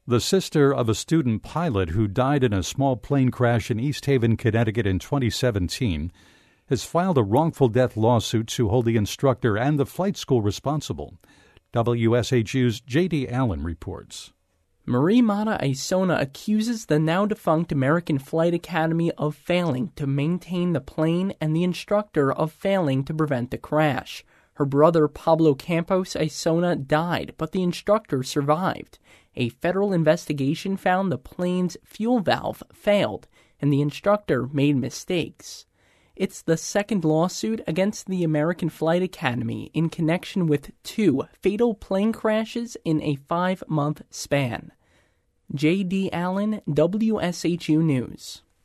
The sister of a student pilot who died in a small plane crash in East Haven, Connecticut in 2017 has filed a wrongful death lawsuit to hold the instructor and the flight school responsible. WSHU's J.D. Allen reports. Marie Mata Aisona accuses the now-defunct American Flight Academy of failing to maintain the plane and the instructor of failing to prevent the crash. Her brother Pablo Campos Aisona died, but the instructor survived. A federal investigation found the plane's fuel valve failed, and the instructor made mistakes. It's the second lawsuit against the American Flight Academy in connection with 2 fatal plane crashes in a 5-month span. J.D. Allen, WSHU News.